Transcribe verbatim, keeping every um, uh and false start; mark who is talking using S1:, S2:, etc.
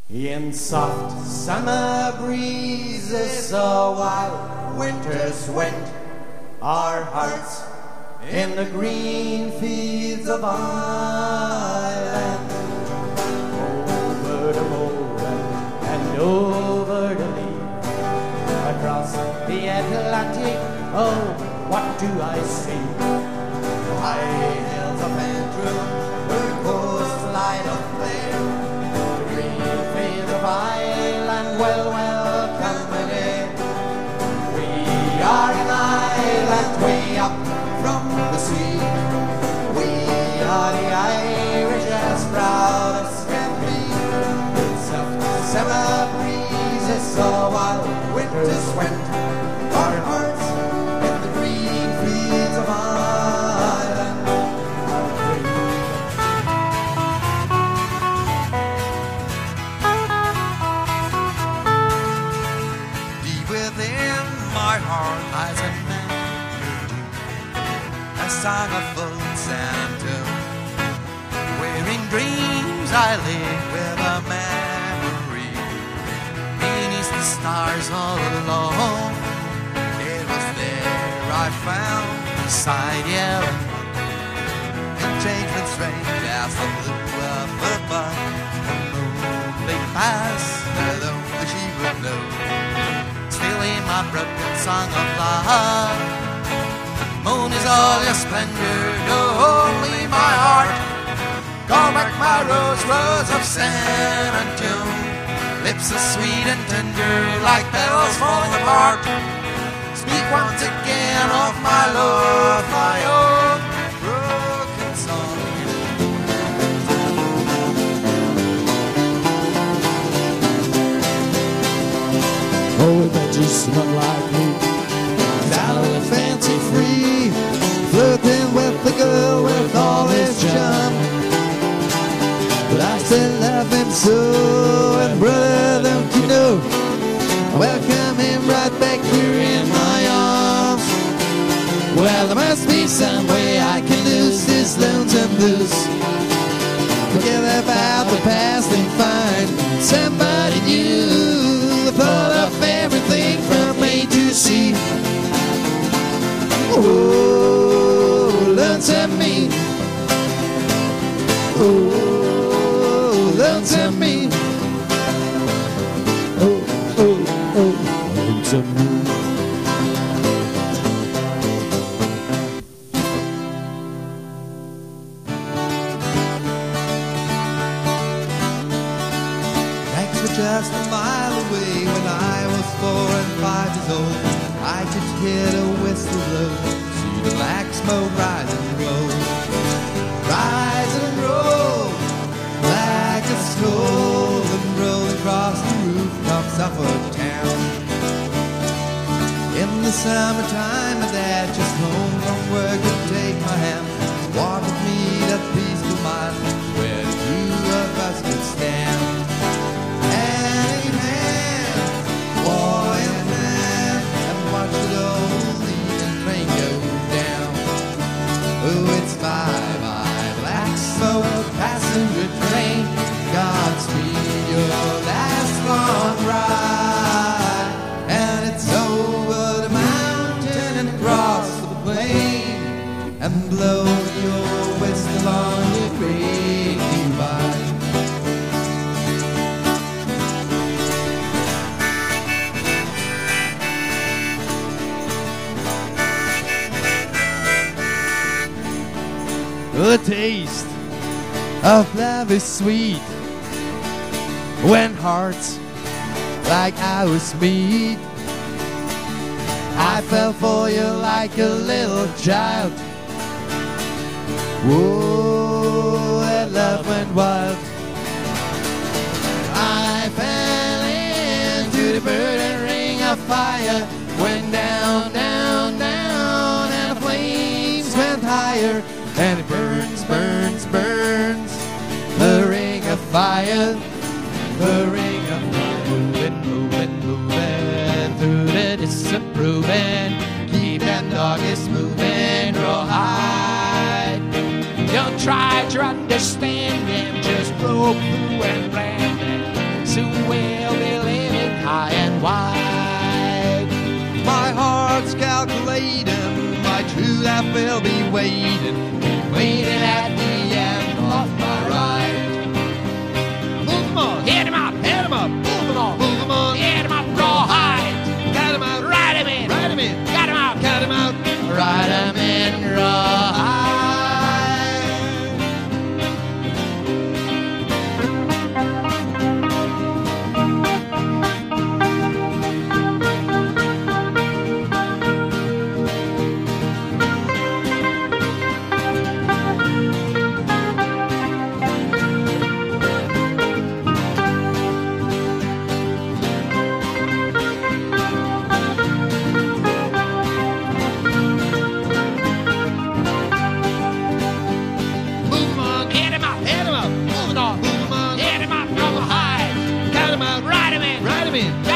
S1: In soft summer breezes, so while winters went, our hearts in the green fields of Ireland. Over the moor and over the lea, across the Atlantic, oh, what do I see? The high hills of Antrim, the coastline of Clare, the green fields of Ireland, well, well, company. We are an island way up from the sea. We are the Irish, as proud as can be. Soft summer breezes, so while winters went, our hearts in the green fields of Ireland.
S2: Deep within my heart lies a melody, a song of boats and tune. Wearing dreams I live with a memory, beneath the stars all alone. It was there I found beside you, enchantment strange as the blue of above. The moon they pass, alone she would know, still in my broken song of love. Moon is all your splendor, oh, only my heart. Call back my rose, rose of San Antone. Lips as sweet and tender, like petals falling apart. Speak once again of my love, my own broken song.
S1: Oh, that just not like me. Down and fancy free, flirting with the girl with all his charm. But I still love him so, and brother, don't you know, welcome him right back here in my arms. Well, there must be some way I can lose this lonesome blues, forget about the past and find somebody new, full of everything from A to Z. Oh, lonesome me. Oh, lonesome me. Oh, oh, oh, lonesome me.
S2: Tracks were just a mile away when I was four and five years old. I could hear the whistle blow, see the black smoke rise and roll, rise and roll, black as snow, and roll across the rooftops of a town. In the summertime, my dad just home from work would take my hand, walk with me that peaceful mile where the two of us could stand. Hand in hand, boy and man, and watch the old leaving train go down. Oh, it's bye-bye, black smoke, passenger train. Godspeed your last long ride. And it's over the mountain and across the plain, and blow your whistle on your grapevine.
S1: The taste of love is sweet when hearts like ours meet. I fell for you like a little child. Whoa, that love went wild. I fell into the burning ring of fire, went down, down, down, and the flames went higher. And it burns, burns, burns, the ring of fire, the ring of fire. Moving, moving, moving through the disapproving, keep them doggies moving real high. Don't try to understand them, just broke through and ran them. soon we'll be living high and wide.
S2: My heart's calculating, my true love will be waiting, be waiting at the end of my ride. Move 'em on,
S1: Hit 'em up,
S2: hit 'em up,
S1: move 'em on,
S2: move 'em on,
S1: hit 'em up, rawhide,
S2: cut 'em out,
S1: ride 'em in,
S2: ride 'em in,
S1: cut 'em out,
S2: cut 'em out,
S1: ride 'em in, rawhide.
S2: move 'em on,
S1: Hit 'em up,
S2: hit 'em up,
S1: move 'em on,
S2: move 'em on,
S1: hit 'em up, rawhide,
S2: cut 'em out,
S1: ride 'em in,
S2: ride 'em in,